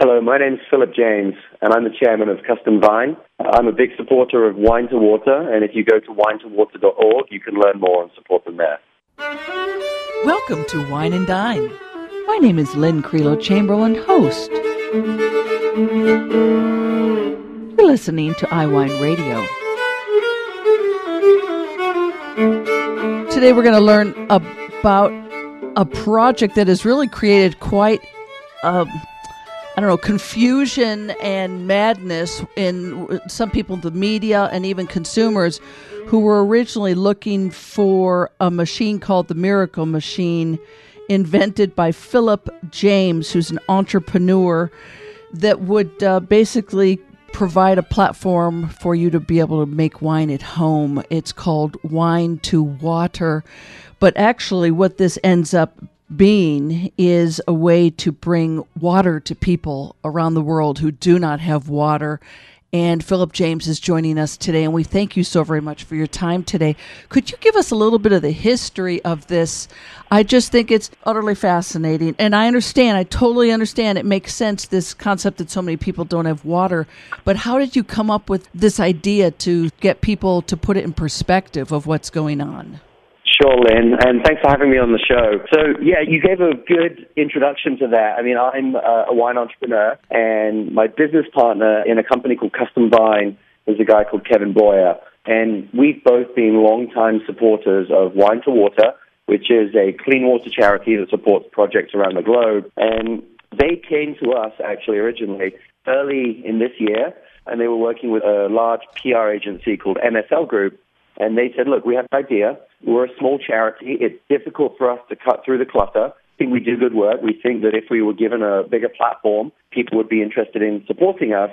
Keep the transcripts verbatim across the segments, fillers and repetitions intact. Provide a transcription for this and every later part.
Hello, my name's Philip James, and I'm the chairman of Custom Vine. I'm a big supporter of Wine to Water, and if you go to wine to water dot org, you can learn more and support them there. Welcome to Wine and Dine. My name is Lynn Creelo Chamberlain, host. You're listening to iWine Radio. Today we're going to learn about a project that has really created quite, um, I don't know, confusion and madness in some people, the media, and even consumers who were originally looking for a machine called the Miracle Machine, invented by Philip James, who's an entrepreneur, that would uh, basically provide a platform for you to be able to make wine at home. It's called Wine to Water. But actually what this ends up being is a way to bring water to people around the world who do not have water. And Philip James is joining us today, and we thank you so very much for your time today. Could you give us a little bit of the history of this? I just think it's utterly fascinating. And I understand, I totally understand, it makes sense, this concept that so many people don't have water. But how did you come up with this idea to get people to put it in perspective of what's going on? Sure, Lynn, and thanks for having me on the show. So, yeah, you gave a good introduction to that. I mean, I'm uh, a wine entrepreneur, and my business partner in a company called Custom Vine is a guy called Kevin Boyer, and we've both been longtime supporters of Wine to Water, which is a clean water charity that supports projects around the globe, and they came to us, actually, originally, early in this year, and they were working with a large P R agency called M S L Group, and they said, look, we have an idea. We're a small charity. It's difficult for us to cut through the clutter. I think we do good work. We think that if we were given a bigger platform, people would be interested in supporting us.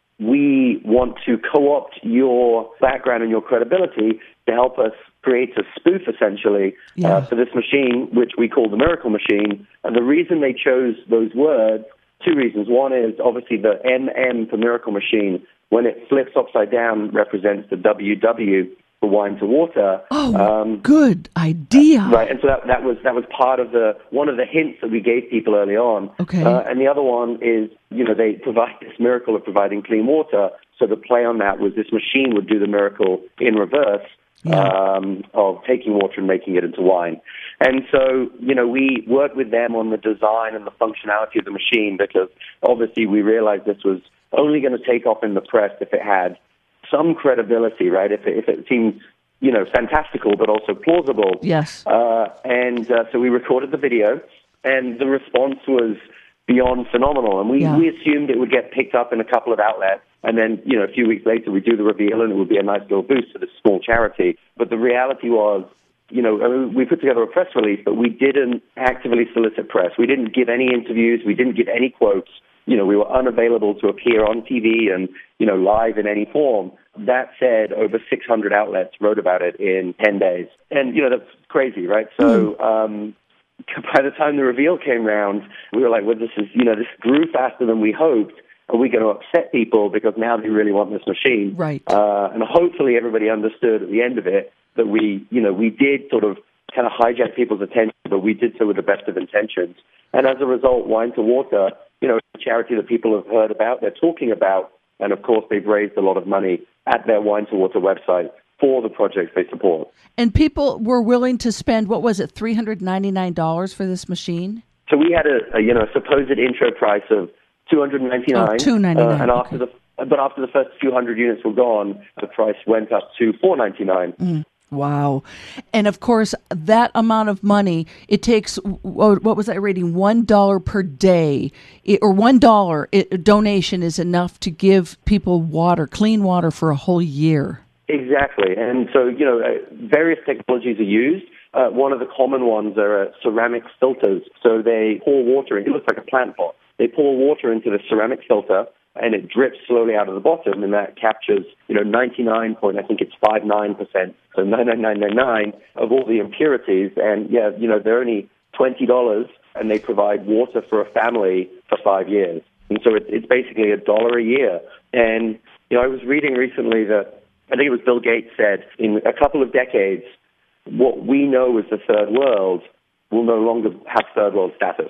We want to co-opt your background and your credibility to help us create a spoof, essentially, yeah. uh, for this machine, which we call the Miracle Machine. And the reason they chose those words, two reasons. One is obviously the M M for Miracle Machine. When it flips upside down, represents the W W for Wine to Water. Oh, um, good idea. Right, and so that, that was that was part of the one of the hints that we gave people early on. Okay. Uh, and the other one is, you know, they provide this miracle of providing clean water. So the play on that was this machine would do the miracle in reverse yeah. um, of taking water and making it into wine. And so, you know, we worked with them on the design and the functionality of the machine because obviously we realized this was only going to take off in the press if it had some credibility, right? If it, if it seemed, you know, fantastical, but also plausible. Yes. Uh, and uh, so we recorded the video, and the response was beyond phenomenal. And we, yeah. we assumed it would get picked up in a couple of outlets. And then, you know, a few weeks later, we do the reveal, and it would be a nice little boost to this small charity. But the reality was, you know, I mean, we put together a press release, but we didn't actively solicit press. We didn't give any interviews. We didn't give any quotes. You know, we were unavailable to appear on T V and, you know, live in any form. That said, over six hundred outlets wrote about it in ten days. And, you know, that's crazy, right? So um, by the time the reveal came around, we were like, well, this is, you know, this grew faster than we hoped. Are we going to upset people because now they really want this machine? Right. Uh, and hopefully everybody understood at the end of it that we, you know, we did sort of kind of hijack people's attention, but we did so with the best of intentions. And as a result, Wine to Water, you know, a charity that people have heard about, they're talking about, and of course they've raised a lot of money at their Wine to Water website for the projects they support. And people were willing to spend, what was it, three hundred ninety-nine dollars for this machine? So we had a, a you know, supposed intro price of two hundred ninety-nine dollars. Oh, two hundred ninety-nine dollars. Uh, and after okay. the, but after the first few hundred units were gone, the price went up to four hundred ninety-nine dollars. Mm. Wow. And of course, that amount of money, it takes, what was that rating, one dollar per day, it, or one dollar it, donation is enough to give people water, clean water for a whole year. Exactly. And so, you know, uh, various technologies are used. Uh, one of the common ones are uh, ceramic filters. So they pour water in, it looks like a plant pot. They pour water into the ceramic filter, and it drips slowly out of the bottom, and that captures, you know, ninety-nine point, I think it's five nine percent, so nine nine nine nine nine of all the impurities. And yeah, you know, they're only twenty dollars, and they provide water for a family for five years. And so it, it's basically a dollar a year. And you know, I was reading recently that I think it was Bill Gates said in a couple of decades, what we know as the third world will no longer have third world status.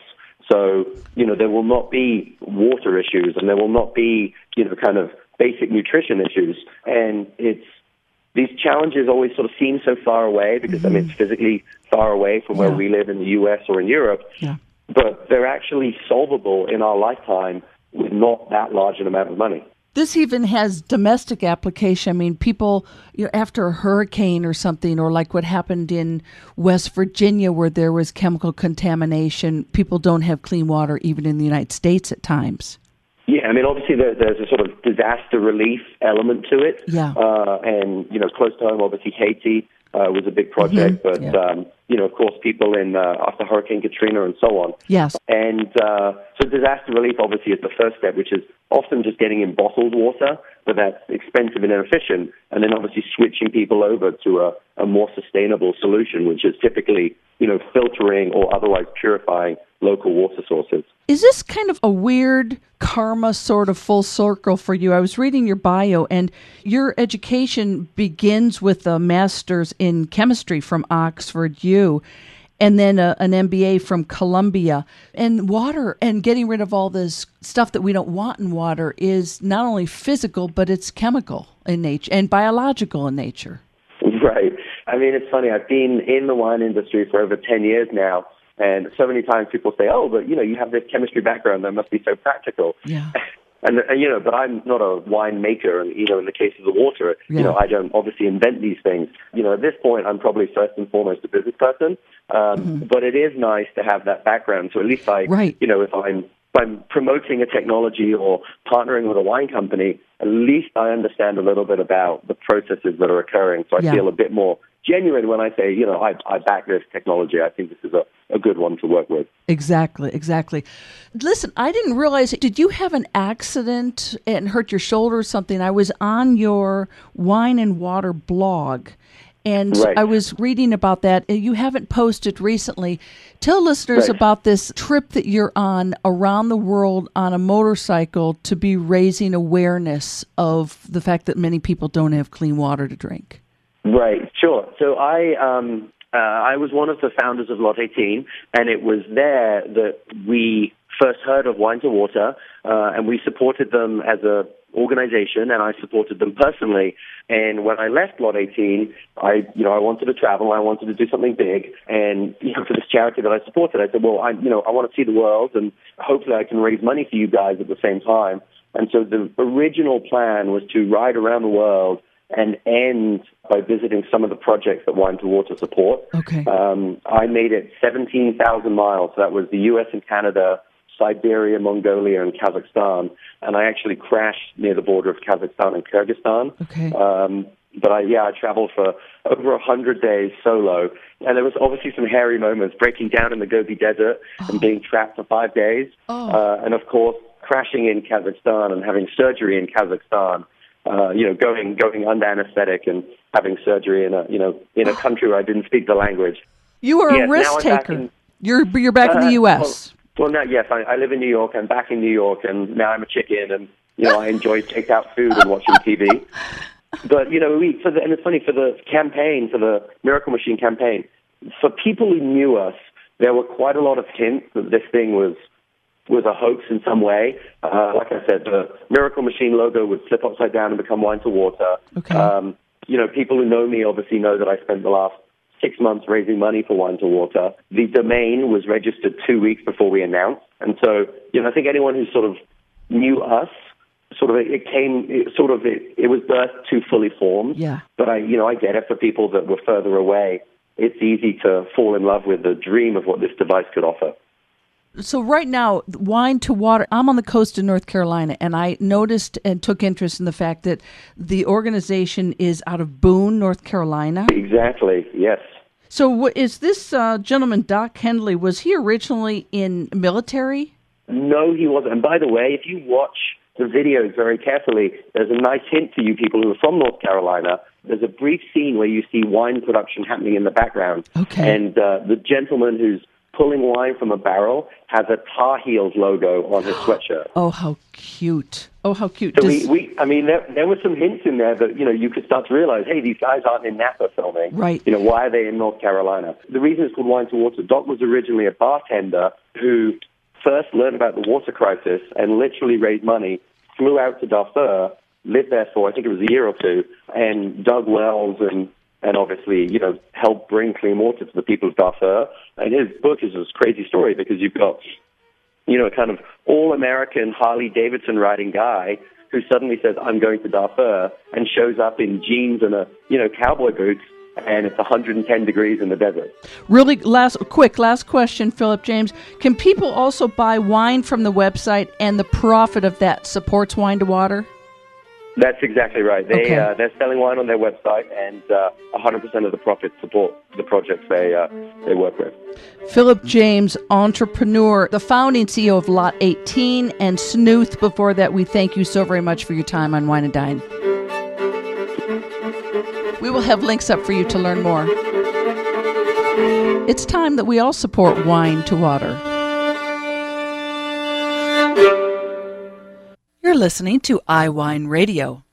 So, you know, there will not be water issues and there will not be, you know, kind of basic nutrition issues. And it's, these challenges always sort of seem so far away because, mm-hmm. I mean, it's physically far away from where yeah. we live in the U S or in Europe. Yeah. But they're actually solvable in our lifetime with not that large an amount of money. This even has domestic application. I mean, people, you know, after a hurricane or something, or like what happened in West Virginia where there was chemical contamination, people don't have clean water even in the United States at times. Yeah, I mean, obviously there, there's a sort of disaster relief element to it. Yeah. Uh, and, you know, close to home, obviously Haiti uh, was a big project. Mm-hmm. But, yeah. um, you know, of course, people in uh, after Hurricane Katrina and so on. Yes. And uh, so disaster relief obviously is the first step, which is often just getting in bottled water, but that's expensive and inefficient. And then obviously switching people over to a, a more sustainable solution, which is typically, you know, filtering or otherwise purifying local water sources. Is this kind of a weird karma sort of full circle for you? I was reading your bio, and your education begins with a master's in chemistry from Oxford U, and then a, an M B A from Columbia. And water and getting rid of all this stuff that we don't want in water is not only physical, but it's chemical in nature and biological in nature. Right. I mean, it's funny. I've been in the wine industry for over ten years now. And so many times people say, oh, but, you know, you have this chemistry background that must be so practical. Yeah. and, and, you know, but I'm not a wine maker. And, you know, in the case of the water, yeah. you know, I don't obviously invent these things. You know, at this point, I'm probably first and foremost a business person. Um, mm-hmm. But it is nice to have that background. So at least I, right. you know, if I'm, if I'm promoting a technology or partnering with a wine company, at least I understand a little bit about the processes that are occurring. So I yeah. feel a bit more genuine when I say, you know, I, I back this technology. I think this is a, a good one to work with. Exactly, exactly. Listen, I didn't realize, did you have an accident and hurt your shoulder or something? I was on your Wine and Water blog, and right. I was reading about that. You haven't posted recently. Tell listeners right. about this trip that you're on around the world on a motorcycle to be raising awareness of the fact that many people don't have clean water to drink. Right, sure. So I um, uh, I was one of the founders of Lot eighteen, and it was there that we first heard of Wine to Water, uh, and we supported them as a organization, and I supported them personally. And when I left Lot eighteen, I, you know, I wanted to travel, I wanted to do something big, and you know, for this charity that I supported, I said, well, I, you know, I want to see the world, and hopefully I can raise money for you guys at the same time. And so the original plan was to ride around the world and end by visiting some of the projects that Wine to Water support. Okay. Um, I made it seventeen thousand miles. That was the U S and Canada, Siberia, Mongolia, and Kazakhstan. And I actually crashed near the border of Kazakhstan and Kyrgyzstan. Okay. Um, but I, yeah, I traveled for over one hundred days solo. And there was obviously some hairy moments, breaking down in the Gobi Desert oh. and being trapped for five days. Oh. Uh, and, of course, crashing in Kazakhstan and having surgery in Kazakhstan. Uh, you know, going going under anesthetic and having surgery in a you know in a country where I didn't speak the language. You were yes, a risk taker. In, you're you're back uh, in the U S. Well, well now yes, I, I live in New York. I'm back in New York, and now I'm a chicken, and you know I enjoy takeout food and watching T V. But you know, we for the and it's funny for the campaign for the Miracle Machine campaign. For people who knew us, there were quite a lot of hints that this thing was. was a hoax in some way. Uh, like I said, the Miracle Machine logo would flip upside down and become Wine to Water. Okay. Um, you know, people who know me obviously know that I spent the last six months raising money for Wine to Water. The domain was registered two weeks before we announced. And so, you know, I think anyone who sort of knew us, sort of, it came, it sort of, it, it was birthed too fully formed. Yeah. But I, you know, I get it for people that were further away. It's easy to fall in love with the dream of what this device could offer. So right now, Wine to Water, I'm on the coast of North Carolina, and I noticed and took interest in the fact that the organization is out of Boone, North Carolina. Exactly, yes. So what, is this uh, gentleman, Doc Hendley, was he originally in military? No, he wasn't. And by the way, if you watch the videos very carefully, there's a nice hint to you people who are from North Carolina. There's a brief scene where you see wine production happening in the background. Okay. And uh, the gentleman who's pulling wine from a barrel has a Tar Heels logo on his sweatshirt. Oh, how cute. Oh, how cute. So Does... we, we, I mean, there, there were some hints in there that, you know, you could start to realize, hey, these guys aren't in Napa filming. Right. You know, why are they in North Carolina? The reason it's called Wine to Water, Doc was originally a bartender who first learned about the water crisis and literally raised money, flew out to Darfur, lived there for, I think it was a year or two, and dug wells and, and obviously, you know, helped bring clean water to the people of Darfur. And his book is this crazy story because you've got, you know, a kind of all-American Harley-Davidson riding guy who suddenly says, I'm going to Darfur, and shows up in jeans and, a, you know, cowboy boots, and it's one hundred ten degrees in the desert. Really, last quick, last question, Philip James. Can people also buy wine from the website, and the profit of that supports Wine to Water? That's exactly right. They, okay. uh, they're selling wine on their website, and uh, one hundred percent of the profits support the projects they uh, they work with. Philip James, entrepreneur, the founding C E O of Lot eighteen, and Snooth. Before that, we thank you so very much for your time on Wine and Dine. We will have links up for you to learn more. It's time that we all support Wine to Water. You're listening to iWine Radio.